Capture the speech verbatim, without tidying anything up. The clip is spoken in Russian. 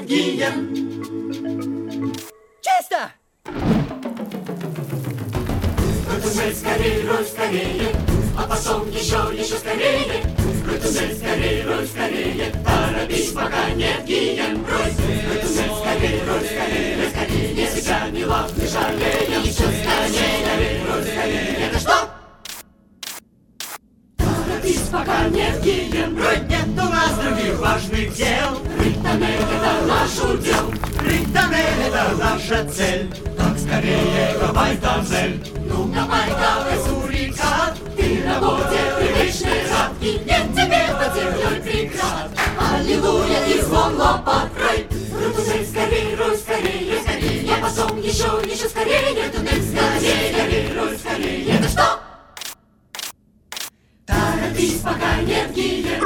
энергием. Чисто! Туннель скорее, руль скорее, а потом еще, еще скорее. Туннель скорее, руль скорее, торопись, пока нет гиен. Туннель скорее, руль скорее, скорее, себя мило, не жалеем. Еще скорее, руль скорее, это что? Торопись, пока нет гиен. Нет у нас других важных дел. Рыть тоннель, это наш удел. Рыть тоннель — это наша цель. Так скорее копай тоннель. Ну, копай, давай, сурикат. Ты работе привычный рад, и нет тебе под землей преград. Аллилуйя, и звон лопат рой. Туннель скорее, руль скорее, скорее, а потом еще, еще скорее. Туннель скорее, скорее, руль скорее, это что? Торопись, пока нет гиен.